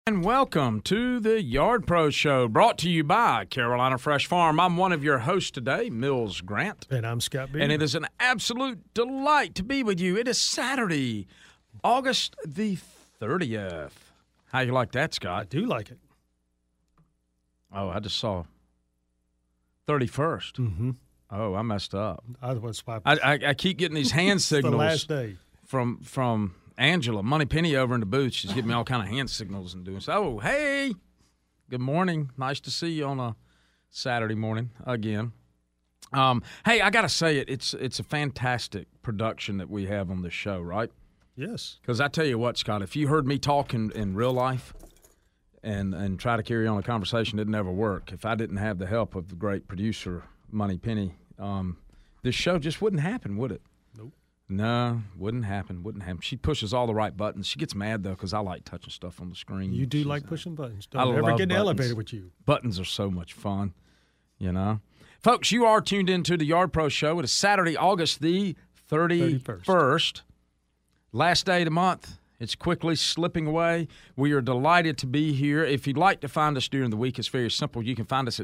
And welcome to the Yard Pro Show, brought to you by Carolina Fresh Farm. I'm one of your hosts today, Mills Grant. And I'm Scott B. And it is an absolute delight to be with you. It is Saturday, August the 30th. How you like that, Scott? I do like it. Oh, I just saw 31st. Mm-hmm. Oh, I messed up. I keep getting these hand signals the last day. from Angela, Money Penny over in the booth. She's giving me all kind of hand signals and doing so. Oh, hey, good morning. Nice to see you on a Saturday morning again. Hey, I got to say it's a fantastic production that we have on this show, right? Yes. Because I tell you what, Scott, if you heard me talk in real life and try to carry on a conversation, it'd never work. If I didn't have the help of the great producer, Money Penny, this show just wouldn't happen, would it? Nope. No, wouldn't happen. She pushes all the right buttons. She gets mad, though, because I like touching stuff on the screen. You do like pushing buttons. I Don't ever love get in the buttons. elevator with you. Buttons are so much fun, you know. Folks, you are tuned into the Yard Pro Show. It is Saturday, August the 31st. Last day of the month. It's quickly slipping away. We are delighted to be here. If you'd like to find us during the week, it's very simple. You can find us at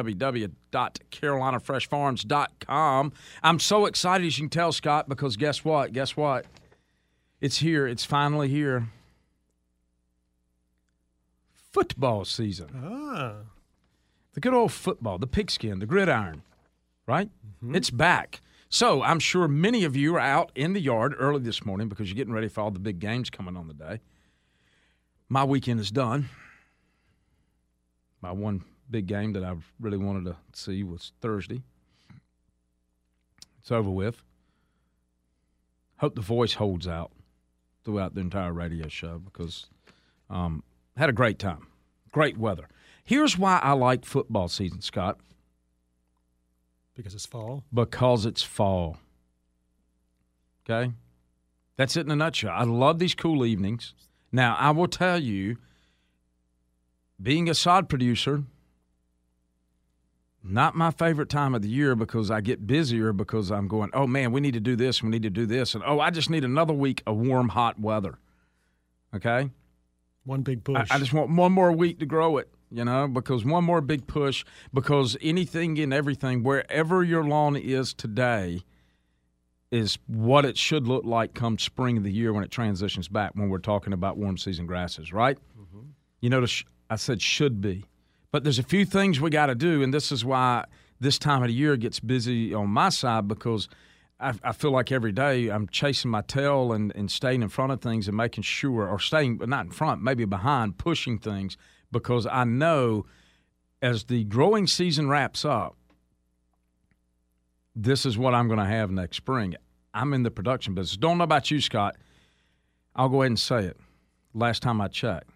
www.carolinafreshfarms.com. I'm so excited, as you can tell, Scott, because guess what? It's here. It's finally here. Football season. The good old football, the pigskin, the gridiron, right? Mm-hmm. It's back. So I'm sure many of you are out in the yard early this morning because you're getting ready for all the big games coming on the day. My weekend is done. My one big game that I really wanted to see was Thursday. It's over with. Hope the voice holds out throughout the entire radio show because had a great time. Great weather. Here's why I like football season, Scott. Because it's fall? Because it's fall. Okay? That's it in a nutshell. I love these cool evenings. Now, I will tell you, being a sod producer, not my favorite time of the year because I get busier because I'm going, oh, man, we need to do this, we need to do this. And, oh, I just need another week of warm, hot weather. Okay? One big push. I just want one more week to grow it. You know, because one more big push, because anything and everything, wherever your lawn is today, is what it should look like come spring of the year when it transitions back when we're talking about warm season grasses, right? Mm-hmm. You notice I said should be. But there's a few things we got to do, and this is why this time of the year gets busy on my side because I feel like every day I'm chasing my tail and staying in front of things and making sure, or staying, not in front, maybe behind, pushing things. Because I know as the growing season wraps up, this is what I'm going to have next spring. I'm in the production business. Don't know about you, Scott. I'll go ahead and say it. Last time I checked,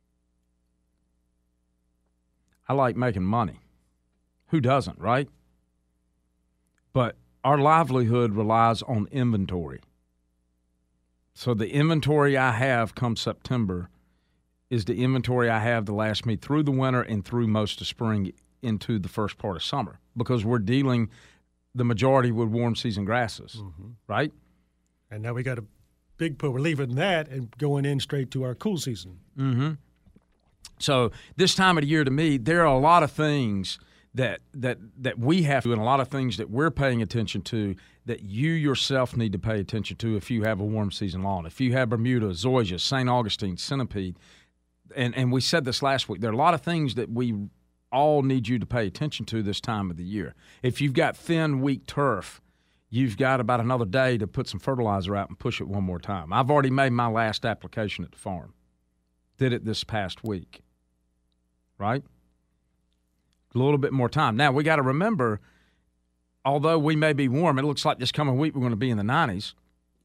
I like making money. Who doesn't, right? But our livelihood relies on inventory. So the inventory I have come September is the inventory I have to last me through the winter and through most of spring into the first part of summer because we're dealing the majority with warm season grasses, right? And now we got a big push. We're leaving that and going in straight to our cool season. Mm-hmm. So this time of the year, to me, there are a lot of things that we have to do and a lot of things that we're paying attention to that you yourself need to pay attention to if you have a warm season lawn. If you have Bermuda, zoysia, St. Augustine, centipede, and we said this last week, there are a lot of things that we all need you to pay attention to this time of the year. If you've got thin, weak turf, you've got about another day to put some fertilizer out and push it one more time. I've already made my last application at the farm. Did it this past week, right? A little bit more time. Now, we got to remember, although we may be warm, it looks like this coming week we're going to be in the 90s.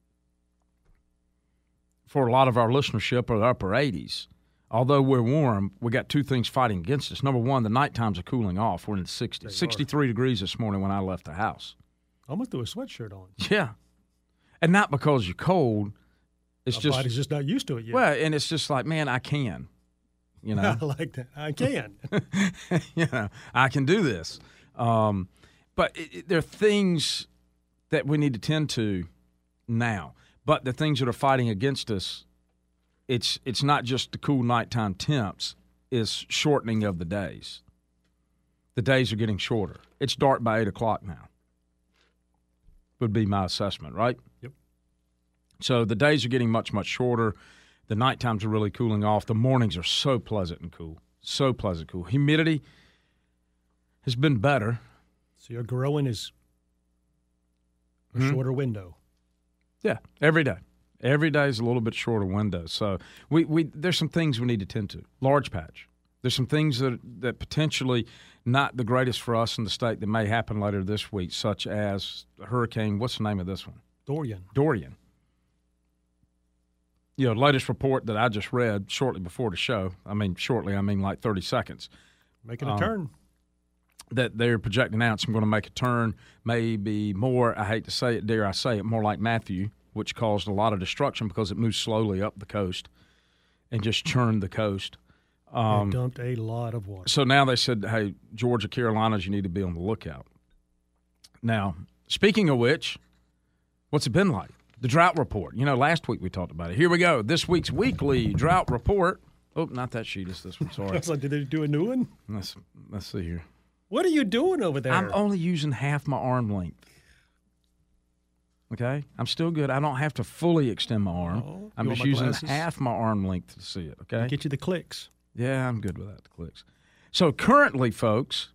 For a lot of our listenership or the upper 80s. Although we're warm, we got two things fighting against us. Number one, the night times are cooling off. We're in the 60s. 63 degrees this morning when I left the house. Almost threw a sweatshirt on. Yeah. And not because you're cold. It's My just body's just not used to it yet. Well, and it's just like, man, I can. You know? I like that. I can. You know, I can do this. But there are things that we need to tend to now. But the things that are fighting against us it's not just the cool nighttime temps, it's shortening of the days. The days are getting shorter. It's dark by 8 o'clock now, would be my assessment, right? Yep. So the days are getting much, much shorter. The night times are really cooling off. The mornings are so pleasant and cool. So pleasant, cool. Humidity has been better. So your growing is a shorter window. Yeah, every day. Every day is a little bit shorter window. So we there's some things we need to tend to. Large patch. There's some things that potentially not the greatest for us in the state that may happen later this week, such as hurricane. What's the name of this one? Dorian. You know, latest report that I just read shortly before the show. I mean like 30 seconds. Making a turn. That they're projecting out. So I'm going to make a turn, maybe more. I hate to say it, dare I say it, more like Matthew, which caused a lot of destruction because it moved slowly up the coast and just churned the coast. It dumped a lot of water. So now they said, hey, Georgia, Carolinas, you need to be on the lookout. Now, speaking of which, what's it been like? The drought report. You know, last week we talked about it. Here we go. This week's weekly drought report. Oh, not that sheet. It's this one. Sorry. I was like, did they do a new one? Let's see here. What are you doing over there? I'm only using half my arm length. Okay? I'm still good. I don't have to fully extend my arm. Oh, I'm just using half my arm length to see it, okay? Get you the clicks. Yeah, I'm good without the clicks. So currently, folks,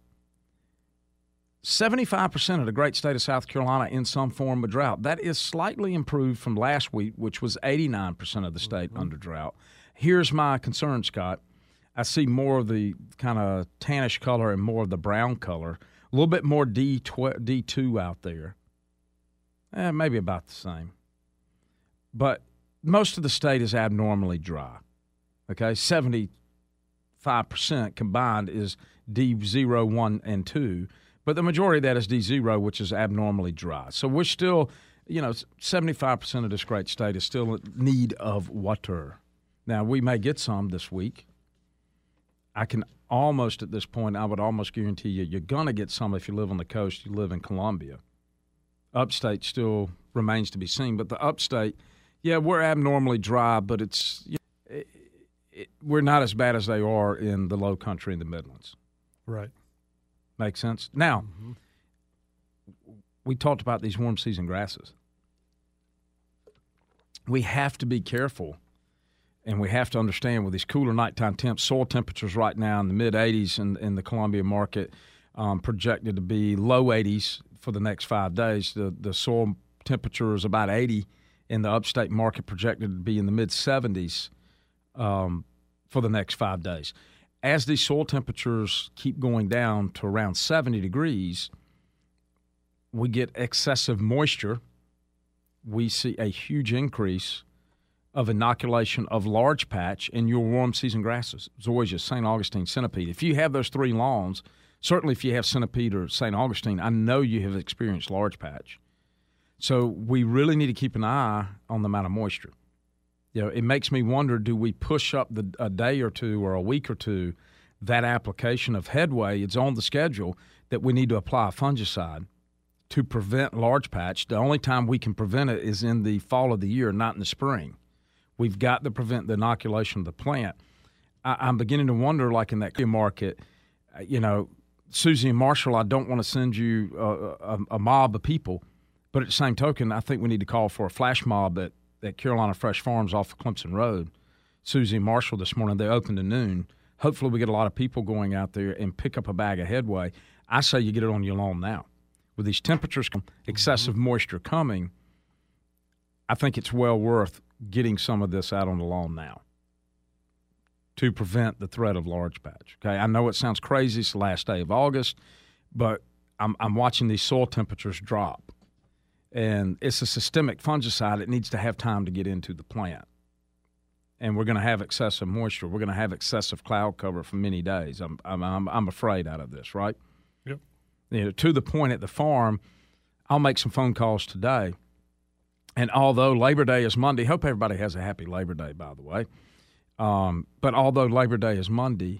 75% of the great state of South Carolina in some form of drought. That is slightly improved from last week, which was 89% of the state under drought. Here's my concern, Scott. I see more of the kind of tannish color and more of the brown color. A little bit more D2 out there. Maybe about the same. But most of the state is abnormally dry. Okay, 75% combined is D0, 1, and 2. But the majority of that is D0, which is abnormally dry. So we're still, 75% of this great state is still in need of water. Now, we may get some this week. I can almost, at this point, I would almost guarantee you're going to get some if you live on the coast, you live in Columbia. Upstate still remains to be seen. But the upstate, yeah, we're abnormally dry, but we're not as bad as they are in the low country in the Midlands. Right. Makes sense? Now, we talked about these warm season grasses. We have to be careful, and we have to understand with these cooler nighttime temps, soil temperatures right now in the mid-80s in the Columbia market, projected to be low 80s for the next 5 days. The soil temperature is about 80 in the upstate market, projected to be in the mid-70s for the next 5 days. As these soil temperatures keep going down to around 70 degrees, we get excessive moisture. We see a huge increase of inoculation of large patch in your warm season grasses, zoysia, St. Augustine, centipede. If you have those three lawns, certainly if you have centipede or St. Augustine, I know you have experienced large patch. So we really need to keep an eye on the amount of moisture. It makes me wonder, do we push up a day or two or a week or two that application of headway? It's on the schedule that we need to apply a fungicide to prevent large patch. The only time we can prevent it is in the fall of the year, not in the spring. We've got to prevent the inoculation of the plant. I'm beginning to wonder, like in that market, Susie and Marshall, I don't want to send you a mob of people, but at the same token, I think we need to call for a flash mob at Carolina Fresh Farms off of Clemson Road. Susie and Marshall this morning, they opened at noon. Hopefully we get a lot of people going out there and pick up a bag of headway. I say you get it on your lawn now. With these temperatures, excessive moisture coming, I think it's well worth getting some of this out on the lawn now to prevent the threat of large patch. Okay, I know it sounds crazy. It's the last day of August, but I'm watching these soil temperatures drop. And it's a systemic fungicide. It needs to have time to get into the plant. And we're going to have excessive moisture. We're going to have excessive cloud cover for many days. I'm afraid out of this, right? Yep. To the point at the farm, I'll make some phone calls today. And although Labor Day is Monday, hope everybody has a happy Labor Day, by the way. But although Labor Day is Monday,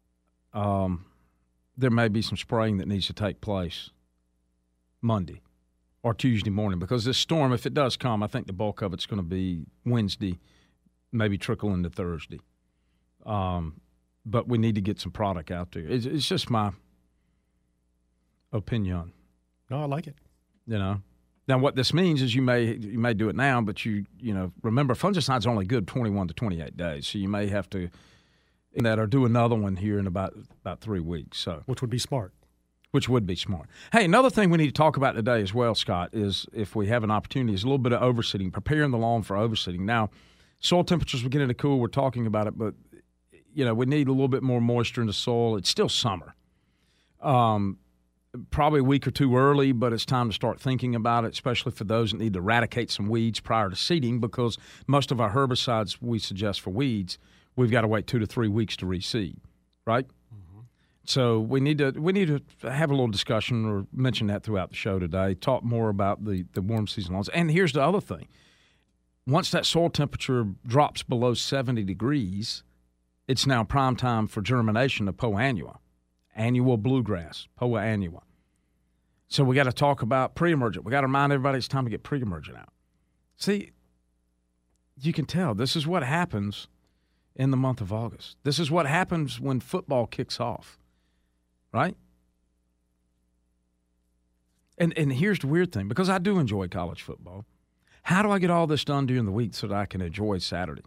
there may be some spraying that needs to take place Monday or Tuesday morning, because this storm, if it does come, I think the bulk of it's going to be Wednesday maybe trickle into Thursday. But we need to get some product out there. It's just my opinion. No, I like it. You know. Now, what this means is you may do it now, but you remember fungicide's only good 21 to 28 days, so you may have to or do another one here in about 3 weeks. So which would be smart. Which would be smart. Hey, another thing we need to talk about today as well, Scott, is if we have an opportunity, is a little bit of overseeding, preparing the lawn for overseeding. Now, soil temperatures are getting to cool. We're talking about it, but we need a little bit more moisture in the soil. It's still summer. Probably a week or two early, but it's time to start thinking about it, especially for those that need to eradicate some weeds prior to seeding, because most of our herbicides we suggest for weeds, we've got to wait 2 to 3 weeks to reseed, right? Mm-hmm. So we need to have a little discussion or mention that throughout the show today, talk more about the warm season lawns. And here's the other thing. Once that soil temperature drops below 70 degrees, it's now prime time for germination of Poa annua, annual bluegrass, Poa annua. So we got to talk about pre-emergent. We got to remind everybody it's time to get pre-emergent out. See, you can tell this is what happens in the month of August. This is what happens when football kicks off, right? And here's the weird thing, because I do enjoy college football. How do I get all this done during the week so that I can enjoy Saturday?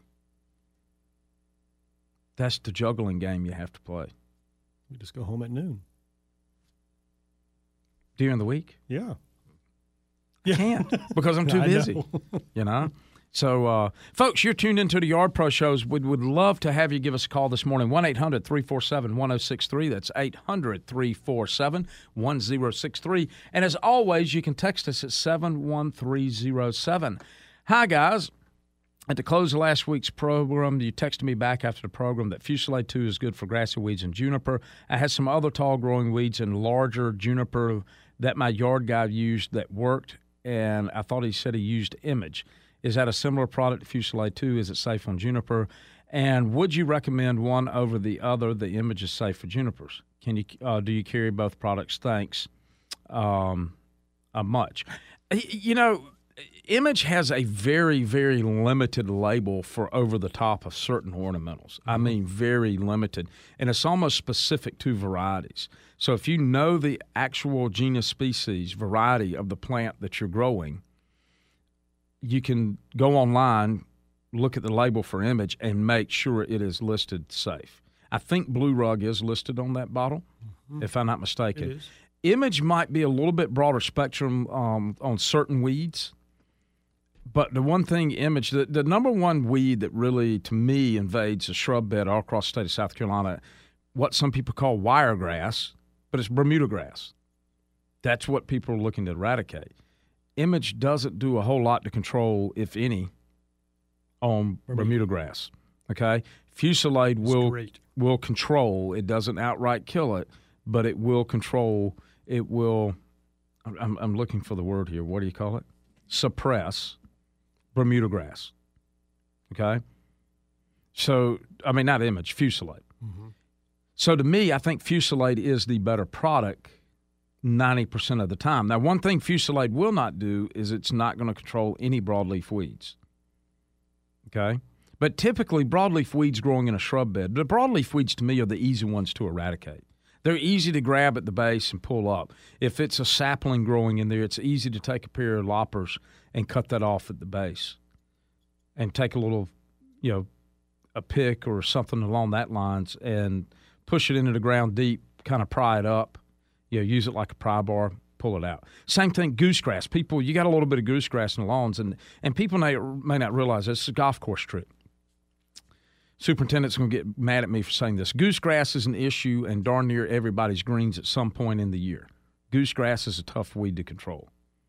That's the juggling game you have to play. You just go home at noon. During the week? Yeah. I can't because I'm too busy, So, folks, you're tuned into the Yard Pro Shows. We would love to have you give us a call this morning, 1-800-347-1063. That's 800-347-1063. And as always, you can text us at 71307. Hi, guys. At the close of last week's program, you texted me back after the program that Fusilade 2 is good for grassy weeds and juniper. I had some other tall-growing weeds and larger juniper that my yard guy used that worked, and I thought he said he used Image. Is that a similar product to Fusilade 2? Is it safe on juniper? And would you recommend one over the other? The Image is safe for junipers. Can you do you carry both products? Thanks. Much. Image has a very, very limited label for over the top of certain ornamentals. I mean, very limited. And it's almost specific to varieties. So if you know the actual genus, species, variety of the plant that you're growing, you can go online, look at the label for Image, and make sure it is listed safe. I think Blue Rug is listed on that bottle, if I'm not mistaken. It is. Image might be a little bit broader spectrum on certain weeds. But the one thing, Image, the number one weed that really, to me, invades a shrub bed all across the state of South Carolina, what some people call wiregrass, but it's Bermuda grass. That's what people are looking to eradicate. Image doesn't do a whole lot to control, if any, on Bermuda grass. Okay? Fusilade will control. It doesn't outright kill it, but it will control. It will, I'm looking for the word here. What do you call it? Suppress Bermuda grass. Okay? So, I mean, not Image, Fusilade. Mm-hmm. So to me, I think Fusilade is the better product 90% of the time. Now, one thing Fusilade will not do is it's not going to control any broadleaf weeds. Okay? But typically, broadleaf weeds growing in a shrub bed, the broadleaf weeds to me are the easy ones to eradicate. They're easy to grab at the base and pull up. If it's a sapling growing in there, it's easy to take a pair of loppers and cut that off at the base and take a little, a pick or something along that lines and push it into the ground deep, kind of pry it up, use it like a pry bar, pull it out. Same thing, goosegrass. People, you got a little bit of goosegrass in the lawns, and people may not realize this. It's a golf course trick. Superintendent's going to get mad at me for saying this. Goosegrass is an issue in darn near everybody's greens at some point in the year. Goosegrass is a tough weed to control.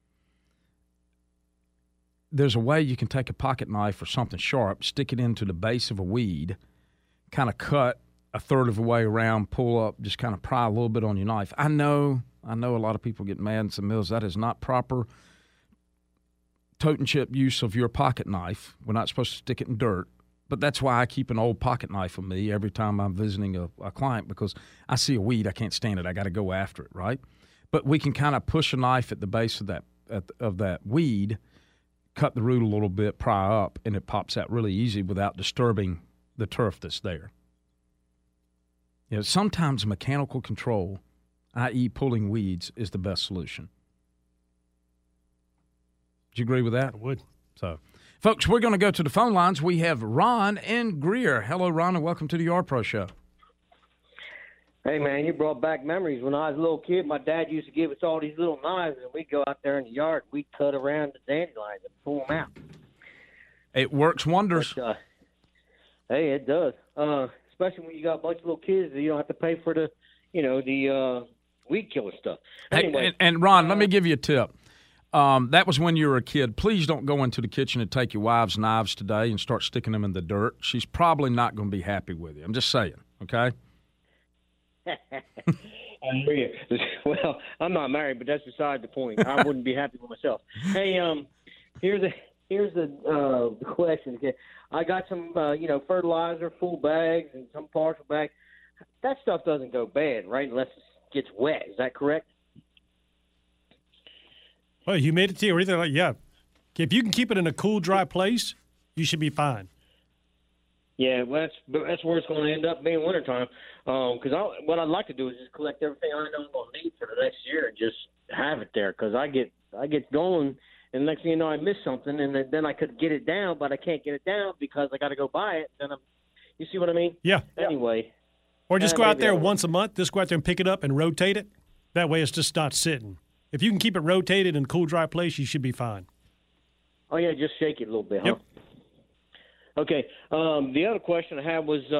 There's a way you can take a pocket knife or something sharp, stick it into the base of a weed, kind of cut a third of the way around, pull up, just kind of pry a little bit on your knife. I know a lot of people get mad and say, Mills, that is not proper tote and chip use of your pocket knife. We're not supposed to stick it in dirt. But that's why I keep an old pocket knife with me every time I'm visiting a client, because I see a weed, I can't stand it. I got to go after it, right? But we can kind of push a knife at the base of that weed, cut the root a little bit, pry up, and it pops out really easy without disturbing the turf that's there. Sometimes mechanical control, i.e. pulling weeds, is the best solution. Do you agree with that? I would. So, folks, we're going to go to the phone lines. We have Ron in Greer. Hello, Ron, and welcome to the Yard Pro Show. Hey, man, you brought back memories. When I was a little kid, my dad used to give us all these little knives, and we'd go out there in the yard. We'd cut around the dandelions and pull them out. It works wonders. But, hey, it does. Especially when you got a bunch of little kids that you don't have to pay for the weed killer stuff. Anyway, hey, and Ron, let me give you a tip. That was when you were a kid. Please don't go into the kitchen and take your wife's knives today and start sticking them in the dirt. She's probably not going to be happy with you. I'm just saying, okay? I hear you. Well, I'm not married, but that's beside the point. I wouldn't be happy with myself. Hey, here's the question. I got some, fertilizer, full bags, and some partial bags. That stuff doesn't go bad, right? Unless it gets wet. Is that correct? Well, humidity or anything like if you can keep it in a cool, dry place, you should be fine. Yeah, well, that's where it's going to end up being wintertime. Because what I'd like to do is just collect everything I know I'm going to need for the next year and just have it there. Because I get going, and the next thing you know, I miss something, and then I could get it down, but I can't get it down because I got to go buy it. You see what I mean? Yeah. Anyway. Or just go out there once a month. Just go out there and pick it up and rotate it. That way, it's just not sitting. If you can keep it rotated in a cool, dry place, you should be fine. Oh yeah, just shake it a little bit, yep. Huh? Okay. The other question I had was,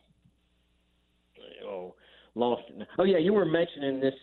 lost it. Oh yeah, you were mentioning this.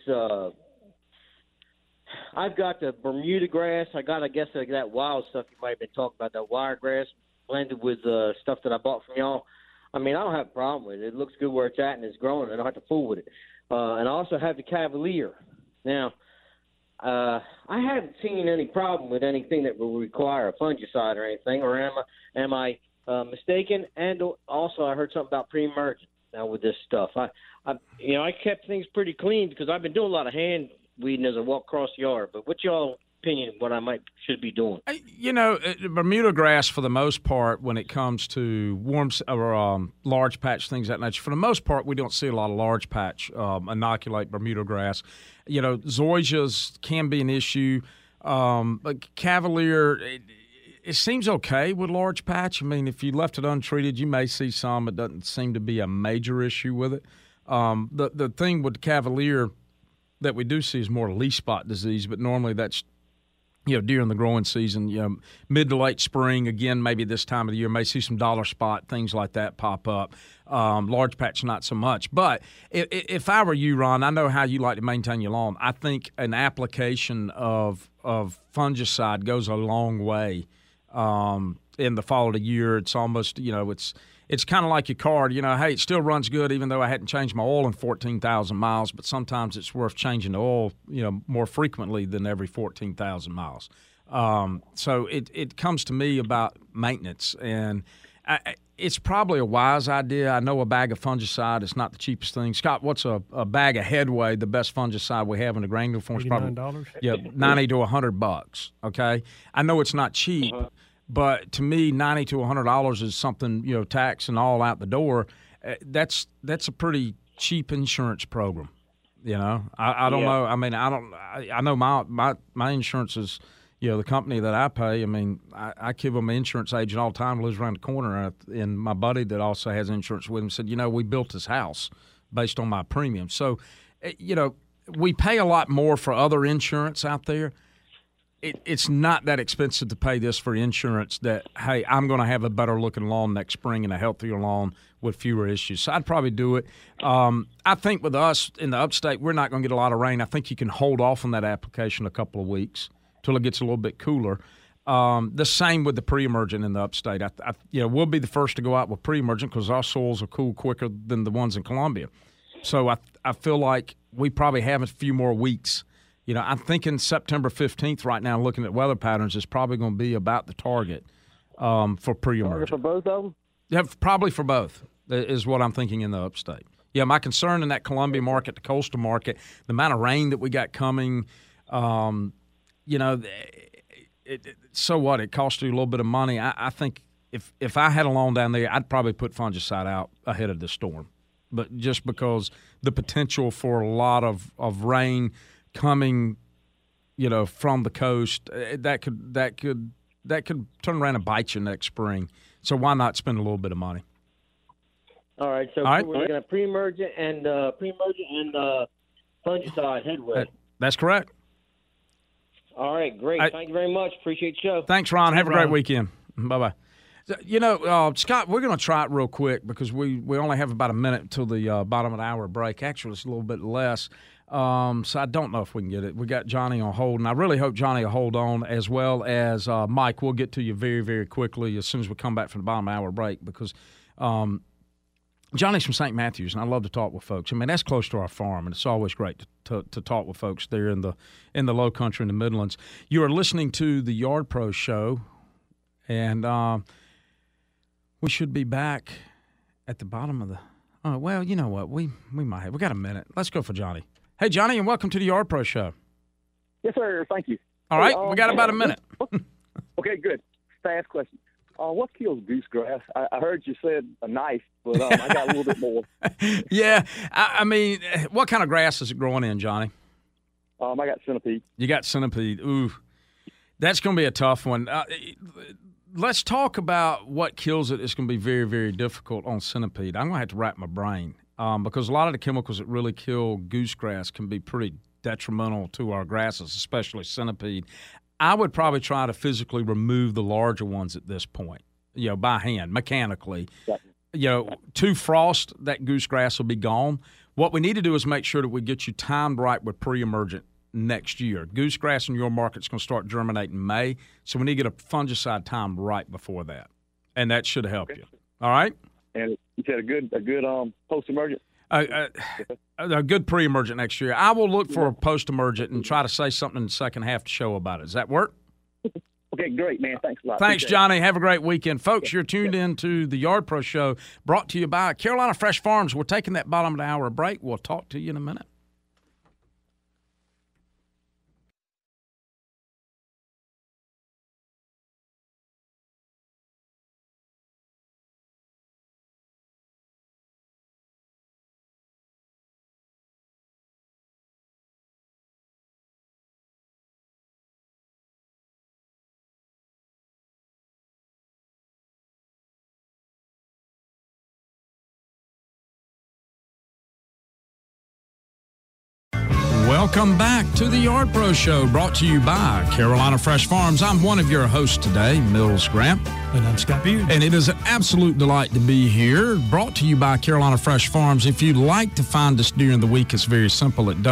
I've got the Bermuda grass. I guess that wild stuff you might have been talking about, that wiregrass blended with stuff that I bought from y'all. I mean, I don't have a problem with it. It looks good where it's at and it's growing. I don't have to fool with it. And I also have the Cavalier. Now, I haven't seen any problem with anything that will require a fungicide or anything, or am I mistaken? And also, I heard something about pre-emergent now with this stuff. I kept things pretty clean because I've been doing a lot of hand weeding as I walk across the yard. But what's y'all opinion what I should be doing? Bermuda grass, for the most part, when it comes to or large patch things of that nature, for the most part, we don't see a lot of large patch inoculate Bermuda grass. Zoysias can be an issue. But Cavalier, it seems okay with large patch. I mean, if you left it untreated, you may see some. It doesn't seem to be a major issue with it. The thing with Cavalier that we do see is more leaf spot disease, but normally that's during the growing season, mid to late spring, again, maybe this time of the year, may see some dollar spot, things like that pop up. Large patch, not so much. But if I were you, Ron, I know how you like to maintain your lawn. I think an application of fungicide goes a long way in the fall of the year. It's almost, it's kind of like your car. Hey, it still runs good even though I hadn't changed my oil in 14,000 miles, but sometimes it's worth changing the oil, more frequently than every 14,000 miles. So it comes to me about maintenance, and it's probably a wise idea. I know a bag of fungicide is not the cheapest thing. Scott, what's a bag of Headway, the best fungicide we have in the granular form? $89? Yeah, $90 to $100, okay? I know it's not cheap. Uh-huh. But to me, $90 to $100 is something, tax and all out the door. That's a pretty cheap insurance program. I don't know. I mean, I know my insurance is, the company that I pay. I mean, I give them an insurance agent all the time, lives around the corner. And my buddy that also has insurance with him said, we built this house based on my premium. So, we pay a lot more for other insurance out there. It's not that expensive to pay this for insurance that, hey, I'm going to have a better-looking lawn next spring and a healthier lawn with fewer issues. So I'd probably do it. I think with us in the upstate, we're not going to get a lot of rain. I think you can hold off on that application a couple of weeks till it gets a little bit cooler. The same with the pre-emergent in the upstate. We'll be the first to go out with pre-emergent because our soils will cool quicker than the ones in Columbia. So I feel like we probably have a few more weeks. I'm thinking September 15th right now, looking at weather patterns, is probably going to be about the target for pre-emergent. For both of them? Yeah, probably for both is what I'm thinking in the upstate. Yeah, my concern in that Columbia market, the coastal market, the amount of rain that we got coming, so what? It costs you a little bit of money. I think if I had a lawn down there, I'd probably put fungicide out ahead of the storm. But just because the potential for a lot of rain coming, from the coast, that could turn around and bite you next spring. So why not spend a little bit of money? All right. So we're looking at pre-emergent and fungicide headway. That's correct. All right, great. Thank you very much. Appreciate the show. Thanks, Ron. Have a great weekend. Bye-bye. Scott, we're going to try it real quick because we only have about a minute until the bottom of the hour break. Actually, it's a little bit less. So I don't know if we can get it. We got Johnny on hold, and I really hope Johnny will hold on, as well as Mike. We'll get to you very, very quickly as soon as we come back from the bottom of the hour break because Johnny's from St. Matthews, and I love to talk with folks. I mean, that's close to our farm, and it's always great to talk with folks there in the Low Country in the Midlands. You are listening to the Yard Pro Show, and we should be back at the bottom of the well, you know what? We might have. We got a minute. Let's go for Johnny. Hey, Johnny, and welcome to the Yard Pro Show. Yes, sir. Thank you. All right, we got about a minute. Okay, good. Fast question. What kills goosegrass? I heard you said a knife, but I got a little bit more. Yeah, I mean, what kind of grass is it growing in, Johnny? I got centipede. You got centipede. Ooh, that's going to be a tough one. Let's talk about what kills it. It's going to be very, very difficult on centipede. I'm going to have to wrap my brain because a lot of the chemicals that really kill goosegrass can be pretty detrimental to our grasses, especially centipede. I would probably try to physically remove the larger ones at this point, by hand, mechanically. To frost, that goosegrass will be gone. What we need to do is make sure that we get you timed right with pre-emergent next year. Goosegrass in your market's going to start germinating in May, so we need to get a fungicide timed right before that, and that should help you. All right? And you said a good post-emergent? A good pre-emergent next year. I will look for a post-emergent and try to say something in the second half to show about it. Does that work? Okay, great, man. Thanks a lot. Thanks, Johnny. Have a great weekend. Folks, you're tuned in to the Yard Pro Show, brought to you by Carolina Fresh Farms. We're taking that bottom of the hour break. We'll talk to you in a minute. Welcome back to the Yard Pro Show, brought to you by Carolina Fresh Farms. I'm one of your hosts today, Mills Grant. And I'm Scott Beard. And it is an absolute delight to be here, brought to you by Carolina Fresh Farms. If you'd like to find us during the week, it's very simple at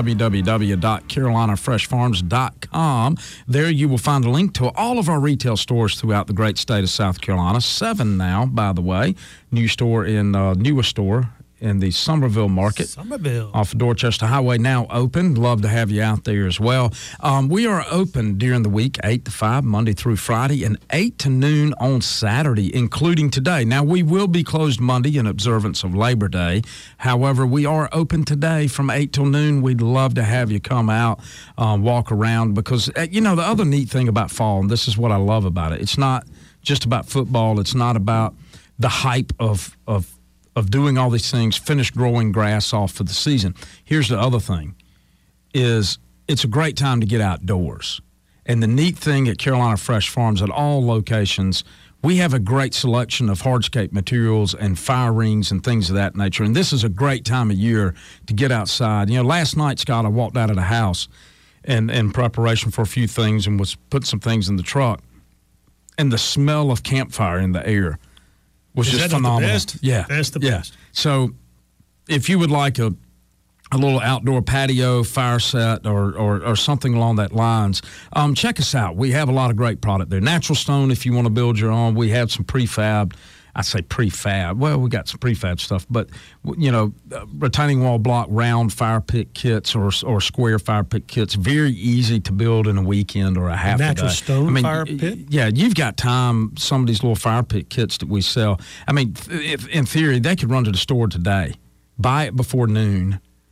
www.carolinafreshfarms.com. There you will find a link to all of our retail stores throughout the great state of South Carolina. 7 now, by the way. Newest store in the Somerville market. Off of Dorchester Highway, now open. Love to have you out there as well. We are open during the week, 8 to 5, Monday through Friday, and 8 to noon on Saturday, including today. Now, we will be closed Monday in observance of Labor Day. However, we are open today from 8 till noon. We'd love to have you come out, walk around, because, the other neat thing about fall, and this is what I love about it, it's not just about football. It's not about the hype of doing all these things, finish growing grass off for the season. Here's the other thing, is it's a great time to get outdoors. And the neat thing at Carolina Fresh Farms, at all locations, we have a great selection of hardscape materials and fire rings and things of that nature. And this is a great time of year to get outside. Last night, Scott, I walked out of the house in preparation for a few things and was putting some things in the truck. And the smell of campfire in the air was just phenomenal. The best? Yeah. That's the best. So if you would like a little outdoor patio, fire set, or something along that lines, check us out. We have a lot of great product there. Natural stone, if you want to build your own. We have some prefab. I say prefab. Well, we got some prefab stuff, but retaining wall block round fire pit kits or square fire pit kits, very easy to build in a weekend or a half a day. Natural stone fire pit? Yeah, you've got time. Some of these little fire pit kits that we sell. I mean, if in theory, they could run to the store today, buy it before noon,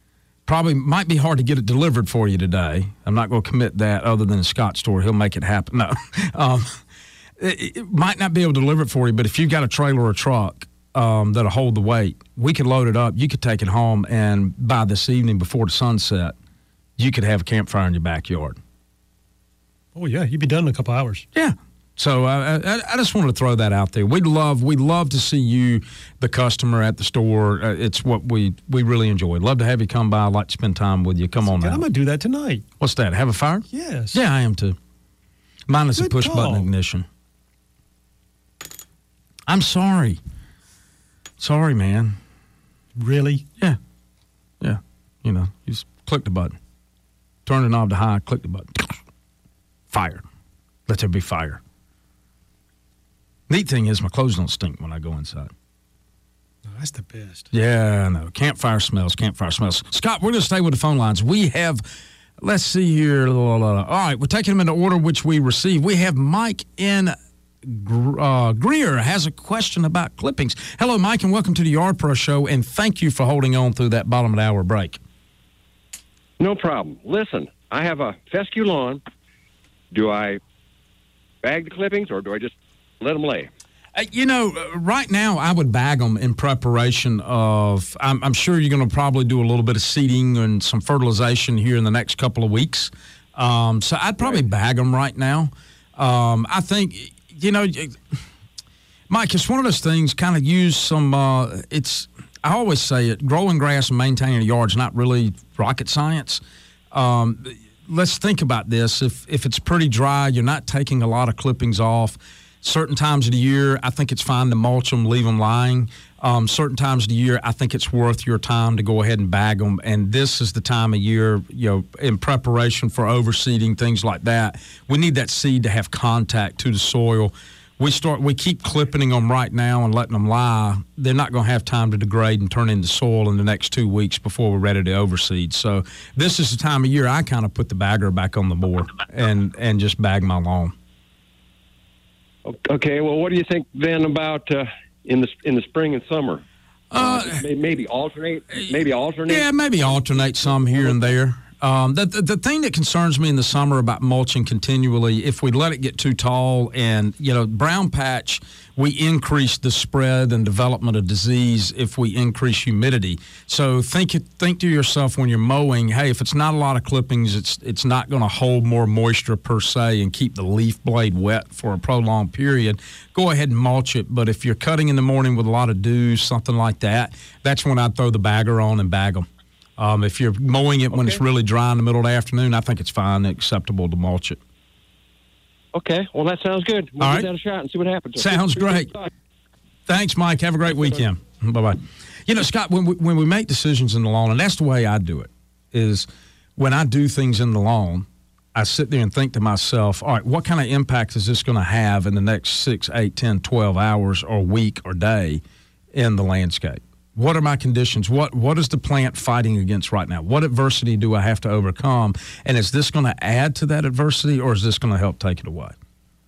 Probably might be hard to get it delivered for you today. I'm not going to commit that other than Scott's store. He'll make it happen. No. It might not be able to deliver it for you, but if you've got a trailer or a truck that'll hold the weight, we could load it up. You could take it home, and by this evening before the sunset, you could have a campfire in your backyard. Oh, yeah. You'd be done in a couple hours. Yeah. So I just wanted to throw that out there. We'd love to see you, the customer at the store. It's what we really enjoy. Love to have you come by. I'd like to spend time with you. Come on now. I'm going to do that tonight. What's that? Have a fire? Yes. Yeah, I am too. Mine is a push-button ignition. I'm sorry. Sorry, man. Really? Yeah. Yeah. You just click the button. Turn the knob to high, click the button. Fire. Let there be fire. Neat thing is my clothes don't stink when I go inside. Oh, that's the best. Yeah, I know. Campfire smells. Scott, we're going to stay with the phone lines. We have, let's see here. All right, we're taking them into order which we receive. We have Mike in Greer has a question about clippings. Hello, Mike, and welcome to the Yard Pro Show, and thank you for holding on through that bottom of the hour break. No problem. Listen, I have a fescue lawn. Do I bag the clippings, or do I just let them lay? Right now I would bag them in preparation of, I'm sure you're going to probably do a little bit of seeding and some fertilization here in the next couple of weeks. So I'd probably bag them right now. I think, Mike, it's one of those things, kind of use some, I always say it, growing grass and maintaining a yard is not really rocket science. Let's think about this. If it's pretty dry, you're not taking a lot of clippings off. Certain times of the year, I think it's fine to mulch them, leave them lying. Certain times of the year, I think it's worth your time to go ahead and bag them. And this is the time of year, in preparation for overseeding, things like that. We need that seed to have contact to the soil. We keep clipping them right now and letting them lie. They're not going to have time to degrade and turn into soil in the next 2 weeks before we're ready to overseed. So this is the time of year I kind of put the bagger back on the board and just bag my lawn. Okay, well, what do you think then about in the spring and summer? Maybe alternate. Yeah, maybe alternate some here and there. The thing that concerns me in the summer about mulching continually, if we let it get too tall and, brown patch, we increase the spread and development of disease if we increase humidity. So think to yourself when you're mowing, hey, if it's not a lot of clippings, it's not going to hold more moisture per se and keep the leaf blade wet for a prolonged period. Go ahead and mulch it. But if you're cutting in the morning with a lot of dew, something like that, that's when I'd throw the bagger on and bag them. If you're mowing it when it's really dry in the middle of the afternoon, I think it's fine and acceptable to mulch it. Okay. Well, that sounds good. We'll give that a shot and see what happens. Sounds great. Thanks, Mike. Have a great weekend. Bye-bye. Scott, when we make decisions in the lawn, and that's the way I do it, is when I do things in the lawn, I sit there and think to myself, all right, what kind of impact is this going to have in the next 6, 8, 10, 12 hours or week or day in the landscape? What are my conditions? What is the plant fighting against right now? What adversity do I have to overcome? And is this going to add to that adversity, or is this going to help take it away?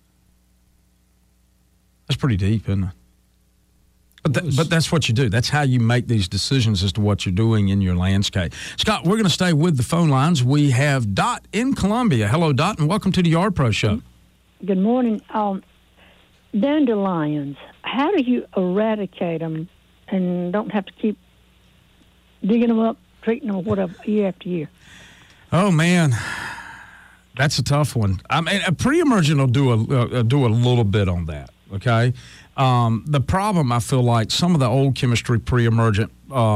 That's pretty deep, isn't it? But that's what you do. That's how you make these decisions as to what you're doing in your landscape. Scott, we're going to stay with the phone lines. We have Dot in Columbia. Hello, Dot, and welcome to the Yard Pro Show. Good morning. Dandelions, how do you eradicate them and don't have to keep digging them up, treating them, whatever, year after year? Oh, man. That's a tough one. I mean, a pre-emergent will do a little bit on that, okay? The problem, I feel like, some of the old chemistry pre-emergent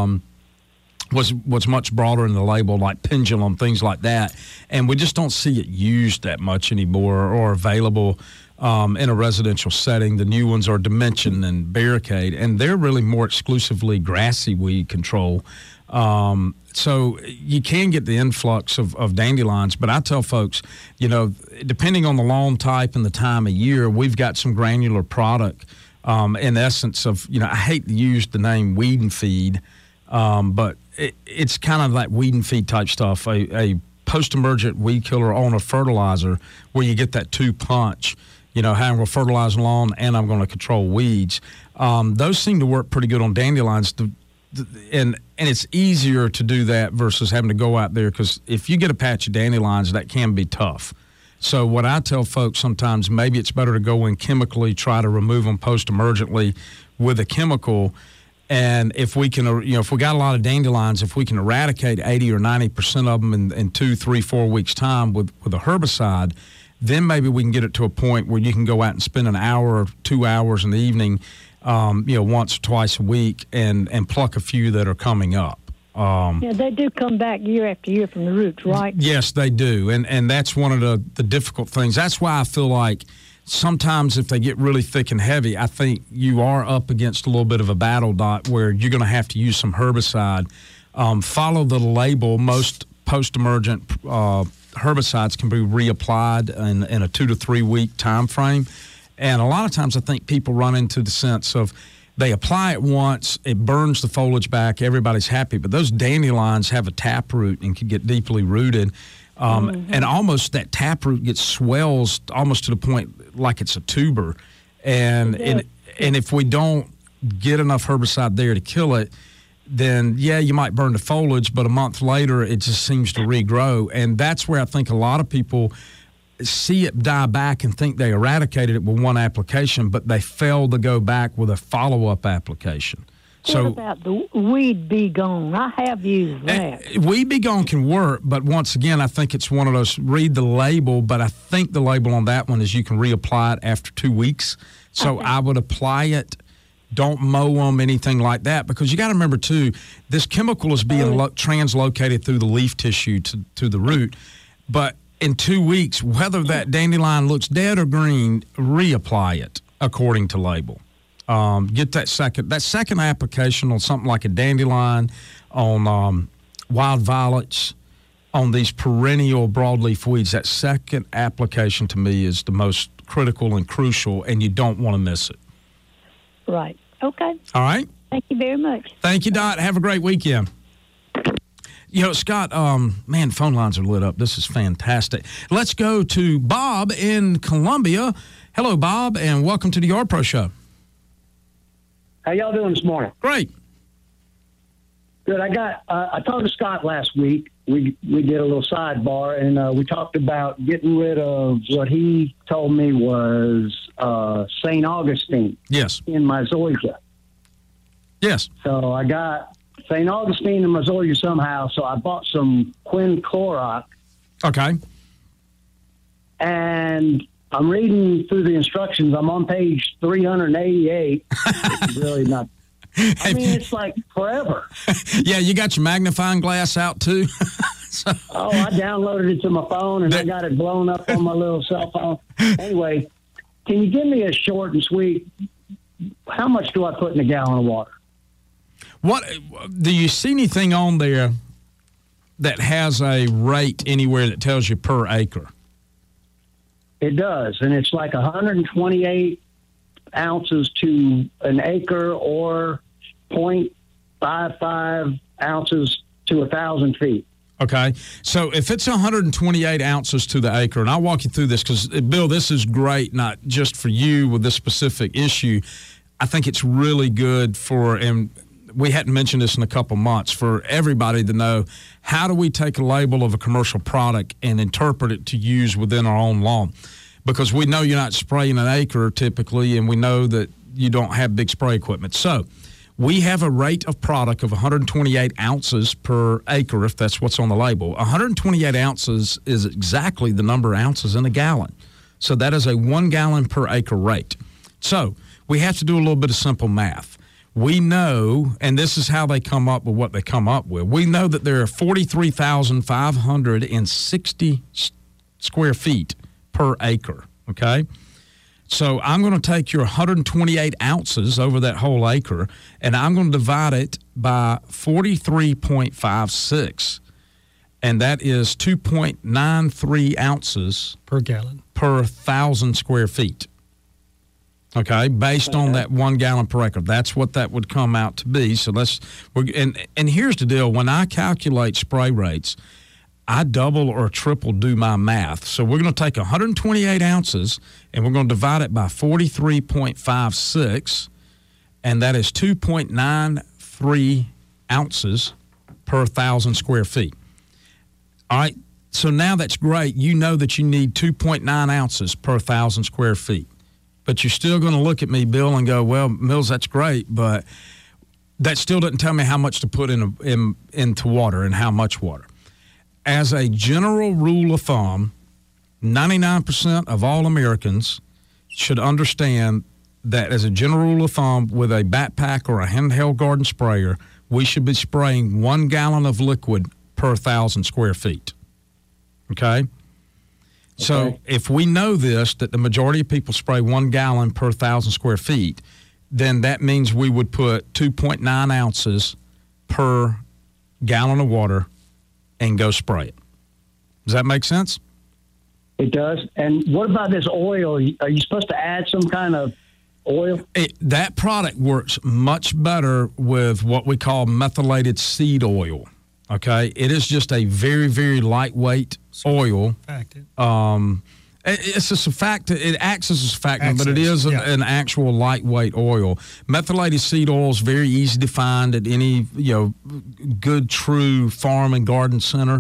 was much broader in the label, like pendulum, things like that, and we just don't see it used that much anymore or available in a residential setting. The new ones are Dimension and Barricade, and they're really more exclusively grassy weed control. So you can get the influx of dandelions, but I tell folks, depending on the lawn type and the time of year, we've got some granular product in essence of, I hate to use the name weed and feed, but it's kind of like weed and feed type stuff, a post-emergent weed killer on a fertilizer where you get that two-punch. Hey, I'm going to fertilize the lawn and I'm going to control weeds. Those seem to work pretty good on dandelions. and it's easier to do that versus having to go out there, because if you get a patch of dandelions, that can be tough. So what I tell folks sometimes, maybe it's better to go in chemically, try to remove them post-emergently with a chemical. And if we can, if we got a lot of dandelions, if we can eradicate 80 or 90% of them in 2, 3, 4 weeks' time with a herbicide, then maybe we can get it to a point where you can go out and spend an hour or 2 hours in the evening, once or twice a week and pluck a few that are coming up. They do come back year after year from the roots, right? Yes, they do. And that's one of the difficult things. That's why I feel like sometimes if they get really thick and heavy, I think you are up against a little bit of a battle, Dot, where you're going to have to use some herbicide. Follow the label. Most post-emergent herbicides can be reapplied in a 2 to 3 week time frame. And a lot of times I think people run into the sense of they apply it once, it burns the foliage back, everybody's happy. But those dandelions have a taproot and can get deeply rooted. And almost that taproot swells almost to the point like it's a tuber. And if we don't get enough herbicide there to kill it, then, you might burn the foliage, but a month later it just seems to regrow. And that's where I think a lot of people see it die back and think they eradicated it with one application, but they failed to go back with a follow-up application. What about the Weed Be Gone? I have used that. Weed Be Gone can work, but once again, I think it's one of those, read the label, but I think the label on that one is you can reapply it after 2 weeks. So I would apply it. Don't mow them, anything like that, because you got to remember, too, this chemical is being translocated through the leaf tissue to the root. But in 2 weeks, whether that dandelion looks dead or green, reapply it according to label. Get that second application on something like a dandelion, on wild violets, on these perennial broadleaf weeds. That second application to me is the most critical and crucial, and you don't want to miss it. Right. Okay. All right. Thank you very much. Thank you, Dot. Have a great weekend. Scott, phone lines are lit up. This is fantastic. Let's go to Bob in Columbia. Hello, Bob, and welcome to the Yard Pro Show. How y'all doing this morning? Great. Good. I talked to Scott last week. We did a little sidebar, and we talked about getting rid of what he told me was St. Augustine. Yes. In my zoysia. Yes. So I got St. Augustine in my zoysia somehow, so I bought some quinclorac. Okay. And I'm reading through the instructions. I'm on page 388. It's really not. I mean, it's like forever. Yeah, you got your magnifying glass out, too? Oh, I downloaded it to my phone, and I got it blown up on my little cell phone. Anyway, can you give me a short and sweet, how much do I put in a gallon of water? What do you see anything on there that has a rate anywhere that tells you per acre? It does, and it's like 128 ounces to an acre or 0.55 ounces to 1,000 feet. Okay. So if it's 128 ounces to the acre, and I'll walk you through this because, Bill, this is great, not just for you with this specific issue. I think it's really good for, and we hadn't mentioned this in a couple months, for everybody to know, how do we take a label of a commercial product and interpret it to use within our own lawn? Because we know you're not spraying an acre typically, and we know that you don't have big spray equipment. So we have a rate of product of 128 ounces per acre, if that's what's on the label. 128 ounces is exactly the number of ounces in a gallon. So that is a 1 gallon per acre rate. So we have to do a little bit of simple math. We know, and this is how they come up with what they come up with, we know that there are 43,560 square feet per acre, okay? So I'm going to take your 128 ounces over that whole acre, and I'm going to divide it by 43.56, and that is 2.93 ounces per gallon per 1,000 square feet. Okay, based on that 1 gallon per acre. That's what that would come out to be. So and here's the deal. When I calculate spray rates, I double or triple do my math. So we're going to take 128 ounces, and we're going to divide it by 43.56, and that is 2.93 ounces per 1,000 square feet. All right, so now that's great. You know that you need 2.9 ounces per 1,000 square feet. But you're still going to look at me, Bill, and go, well, Mills, that's great, but that still doesn't tell me how much to put into water and how much water. As a general rule of thumb, 99% of all Americans should understand that as a general rule of thumb, with a backpack or a handheld garden sprayer, we should be spraying 1 gallon of liquid per 1,000 square feet. Okay? So if we know this, that the majority of people spray 1 gallon per 1,000 square feet, then that means we would put 2.9 ounces per gallon of water and go spray it. Does that make sense? It does. And what about this oil? Are you supposed to add some kind of oil? That product works much better with what we call methylated seed oil. Okay? It is just a very, very lightweight oil. It's a surfactant. It acts as a surfactant, but it is an actual lightweight oil. Methylated seed oil is very easy to find at any good, true farm and garden center.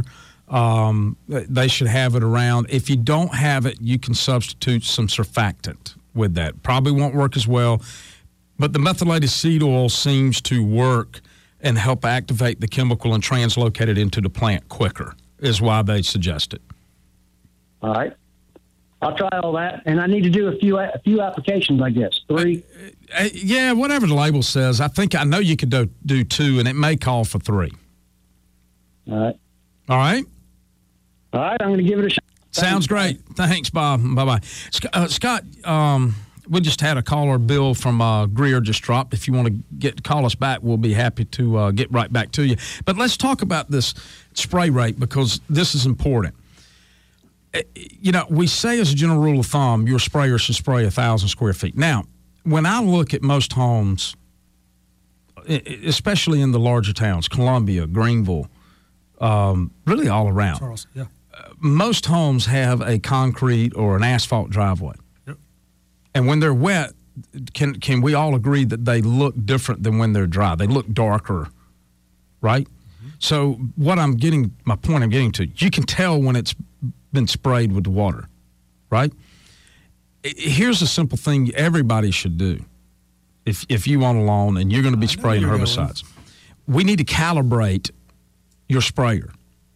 They should have it around. If you don't have it, you can substitute some surfactant with that. Probably won't work as well, but the methylated seed oil seems to work and help activate the chemical and translocate it into the plant quicker, is why they suggest it. All right. I'll try all that, and I need to do a few applications, I guess. 3? Yeah, whatever the label says. I know you could do 2, and it may call for 3. All right. All right? All right, I'm going to give it a shot. Sounds great. Thanks, Bob. Bye-bye. Scott, we just had a caller, Bill from Greer, just dropped. If you want to call us back, we'll be happy to get right back to you. But let's talk about this spray rate, because this is important. We say as a general rule of thumb, your sprayer should spray 1,000 square feet. Now, when I look at most homes, especially in the larger towns, Columbia, Greenville, really all around, Charles, yeah. Most homes have a concrete or an asphalt driveway. Yep. And when they're wet, can we all agree that they look different than when they're dry? They look darker, right? Mm-hmm. So my point I'm getting to, you can tell when it's been sprayed with the water, right? Here's a simple thing everybody should do if you own a lawn and you're going to be spraying herbicides. We need to calibrate your sprayer,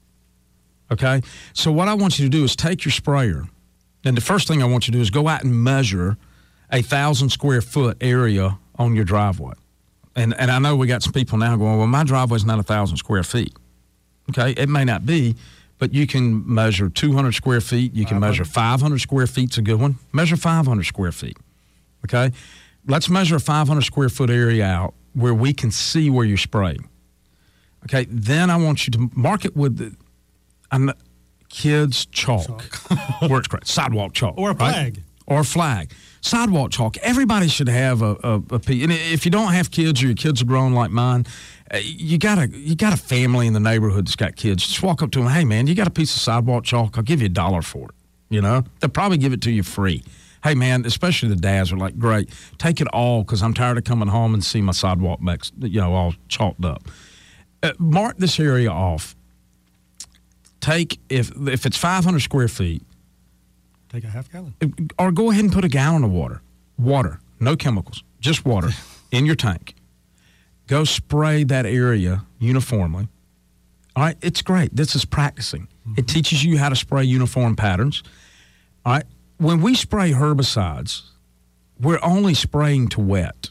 okay? So what I want you to do is take your sprayer, and the first thing I want you to do is go out and measure 1,000 square foot area on your driveway. And I know we got some people now going, well, my driveway's not 1,000 square feet. Okay, it may not be, but you can measure 200 square feet. You can measure 500 square feet's a good one. Measure 500 square feet, okay? Let's measure a 500 square foot area out where we can see where you're spraying. Okay, then I want you to mark it with kids' chalk. Works great. Sidewalk chalk. Or a flag. Right? Or a flag. Sidewalk chalk. Everybody should have a piece. And if you don't have kids or your kids are grown like mine, you got a family in the neighborhood that's got kids. Just walk up to them, hey, man, you got a piece of sidewalk chalk? I'll give you $1 for it. They'll probably give it to you free. Hey, man, especially the dads are like, great, take it all because I'm tired of coming home and see my sidewalk all chalked up. Mark this area off. Take, if it's 500 square feet. Take a half gallon. Or go ahead and put a gallon of water. Water, no chemicals, just water in your tank. Go spray that area uniformly. All right, it's great. This is practicing. Mm-hmm. It teaches you how to spray uniform patterns. All right, when we spray herbicides, we're only spraying to wet.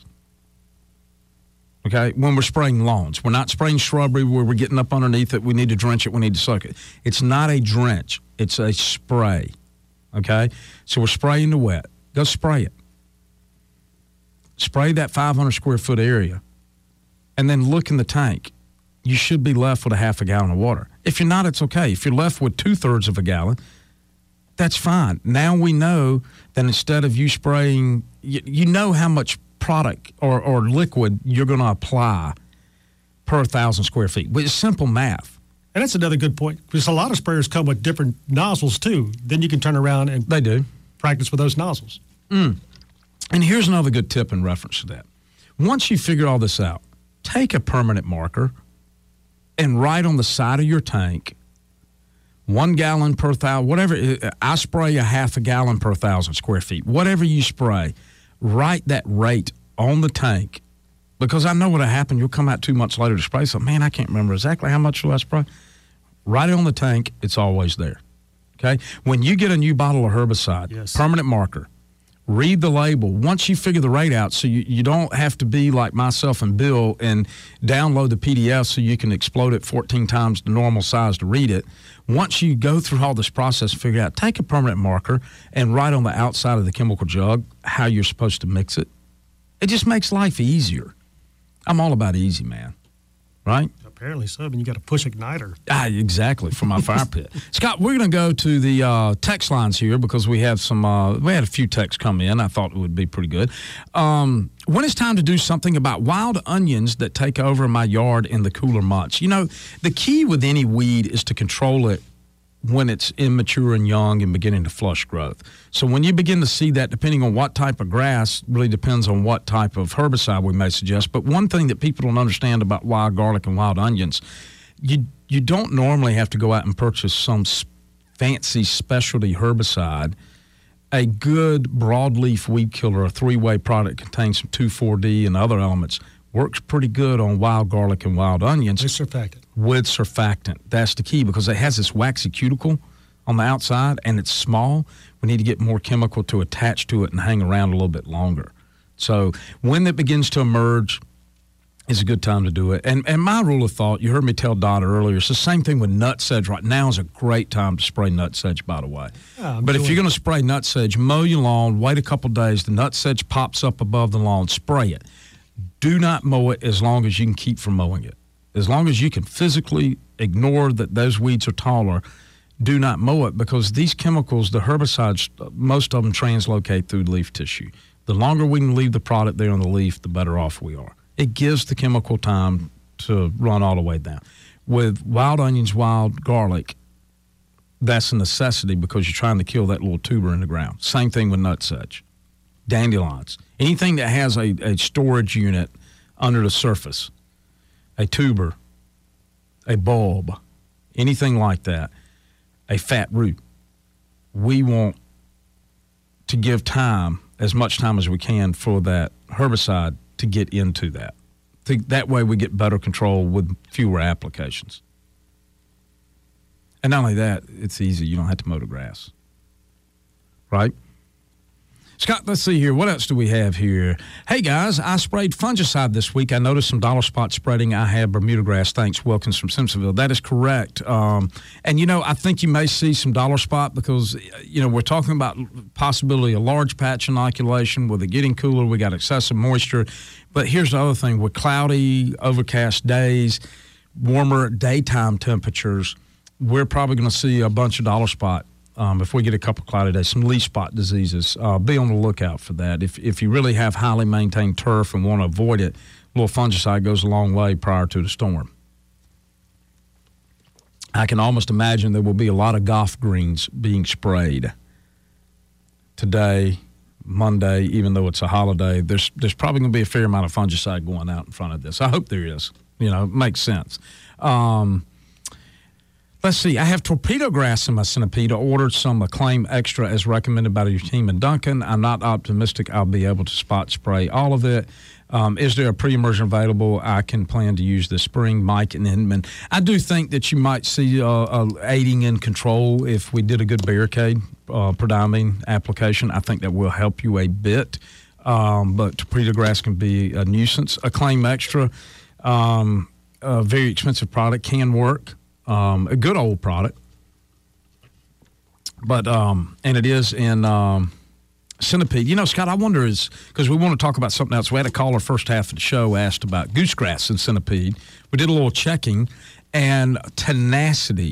Okay, when we're spraying lawns. We're not spraying shrubbery where we're getting up underneath it. We need to drench it. We need to soak it. It's not a drench. It's a spray. Okay, so we're spraying to wet. Go spray it. Spray that 500 square foot area, and then look in the tank. You should be left with a half a gallon of water. If you're not, it's okay. If you're left with 2/3 of a gallon, that's fine. Now we know that instead of you spraying, you know how much product or liquid you're going to apply per 1,000 square feet. But it's simple math. And that's another good point, because a lot of sprayers come with different nozzles, too. Then you can turn around and they do practice with those nozzles. And here's another good tip in reference to that. Once you figure all this out, take a permanent marker and write on the side of your tank, 1 gallon per thousand, whatever. I spray a half a gallon per 1,000 square feet. Whatever you spray, write that rate on the tank, because I know what'll happen. You'll come out 2 months later to spray something. Man, I can't remember exactly how much do I spray. Write it on the tank. It's always there. Okay? When you get a new bottle of herbicide, permanent marker, read the label. Once you figure the rate out, so you don't have to be like myself and Bill and download the PDF so you can explode it 14 times the normal size to read it. Once you go through all this process, figure out, take a permanent marker and write on the outside of the chemical jug how you're supposed to mix it. It just makes life easier. I'm all about easy, man. Right? Apparently so, and you got a push igniter. Exactly, for my fire pit. Scott, we're going to go to the text lines here because we have we had a few texts come in. I thought it would be pretty good. When it's time to do something about wild onions that take over my yard in the cooler months. You know, the key with any weed is to control it when it's immature and young and beginning to flush growth. So when you begin to see that, depending on what type of grass, really depends on what type of herbicide we may suggest. But one thing that people don't understand about wild garlic and wild onions, you don't normally have to go out and purchase some fancy specialty herbicide. A good broadleaf weed killer, a 3-way product, contains some 2,4-D and other elements, works pretty good on wild garlic and wild onions. With surfactant. That's the key, because it has this waxy cuticle on the outside and it's small. We need to get more chemical to attach to it and hang around a little bit longer. So when it begins to emerge, it's a good time to do it. And my rule of thought, you heard me tell Dot earlier, it's the same thing with nutsedge. Right now is a great time to spray nutsedge, by the way. But if you're going to spray nutsedge, mow your lawn, wait a couple days, the nutsedge pops up above the lawn, spray it. Do not mow it as long as you can keep from mowing it. As long as you can physically ignore that those weeds are taller, do not mow it, because these chemicals, the herbicides, most of them translocate through leaf tissue. The longer we can leave the product there on the leaf, the better off we are. It gives the chemical time to run all the way down. With wild onions, wild garlic, that's a necessity because you're trying to kill that little tuber in the ground. Same thing with nutsedge, dandelions. Anything that has a storage unit under the surface, a tuber, a bulb, anything like that, a fat root, we want to give time, as much time as we can, for that herbicide to get into that. That way we get better control with fewer applications. And not only that, it's easy. You don't have to mow the grass. Right? Scott, let's see here. What else do we have here? Hey, guys, I sprayed fungicide this week. I noticed some dollar spot spreading. I have Bermuda grass. Thanks, Wilkins from Simpsonville. That is correct. And, I think you may see some dollar spot because, we're talking about possibility of large patch inoculation. With it getting cooler, we got excessive moisture. But here's the other thing. With cloudy, overcast days, warmer daytime temperatures, we're probably going to see a bunch of dollar spot. If we get a couple cloudy days, some leaf spot diseases, be on the lookout for that. If you really have highly maintained turf and want to avoid it, a little fungicide goes a long way prior to the storm. I can almost imagine there will be a lot of golf greens being sprayed today, Monday, even though it's a holiday. There's probably going to be a fair amount of fungicide going out in front of this. I hope there is. It makes sense. Let's see. I have torpedo grass in my centipede. I ordered some Acclaim Extra as recommended by your team in Duncan. I'm not optimistic I'll be able to spot spray all of it. Is there a pre-emergent available I can plan to use this spring? Mike and Inman. I do think that you might see aiding in control if we did a good barricade prodiamine application. I think that will help you a bit. But torpedo grass can be a nuisance. Acclaim Extra, a very expensive product, can work. A good old product, but and it is in centipede. Scott, I wonder because we want to talk about something else. We had a caller first half of the show asked about goosegrass and centipede. We did a little checking, and Tenacity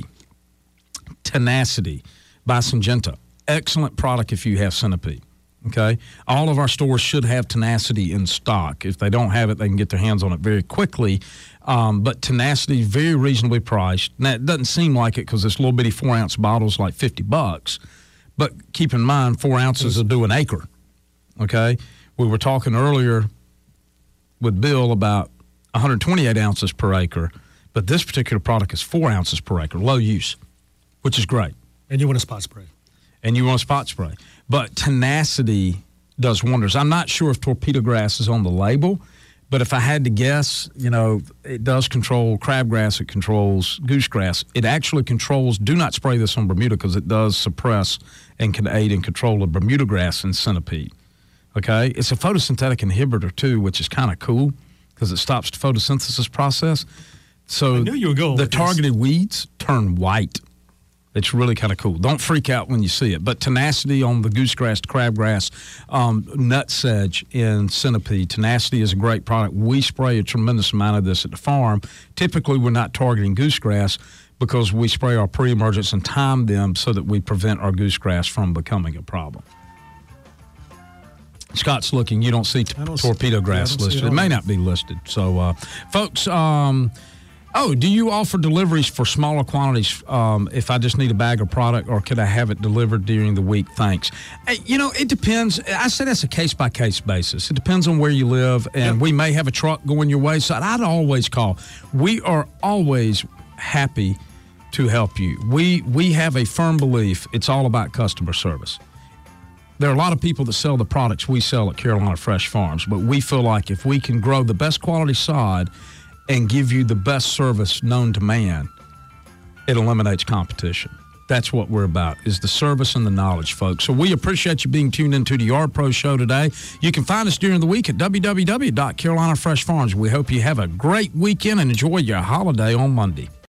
by Syngenta, excellent product if you have centipede. Okay, all of our stores should have Tenacity in stock. If they don't have it, they can get their hands on it very quickly. But Tenacity is very reasonably priced. Now, it doesn't seem like it because this little bitty 4-ounce bottle is like $50. But keep in mind, 4 ounces will do an acre. Okay, we were talking earlier with Bill about 128 ounces per acre. But this particular product is 4 ounces per acre, low use, which is great. And you want a spot spray. And you want a spot spray. But Tenacity does wonders. I'm not sure if torpedo grass is on the label, but if I had to guess, it does control crabgrass. It controls goosegrass. It actually controls, do not spray this on Bermuda because it does suppress and can aid in control of Bermuda grass and centipede. Okay? It's a photosynthetic inhibitor, too, which is kind of cool because it stops the photosynthesis process. So I knew you were going the with this. targeted weeds turn white. It's really kind of cool. Don't freak out when you see it. But Tenacity on the goosegrass, crabgrass, nutsedge in centipede. Tenacity is a great product. We spray a tremendous amount of this at the farm. Typically, we're not targeting goosegrass because we spray our pre-emergents and time them so that we prevent our goosegrass from becoming a problem. Scott's looking. You don't see torpedo grass listed. It may not be listed. So, folks, do you offer deliveries for smaller quantities if I just need a bag of product, or could I have it delivered during the week? Thanks. Hey, it depends. I said that's a case-by-case basis. It depends on where you live, and we may have a truck going your way, so I'd always call. We are always happy to help you. We have a firm belief it's all about customer service. There are a lot of people that sell the products we sell at Carolina Fresh Farms, but we feel like if we can grow the best quality sod and give you the best service known to man, it eliminates competition. That's what we're about, is the service and the knowledge, folks. So we appreciate you being tuned into the Yard Pro Show today. You can find us during the week at www.carolinafreshfarms. We hope you have a great weekend and enjoy your holiday on Monday.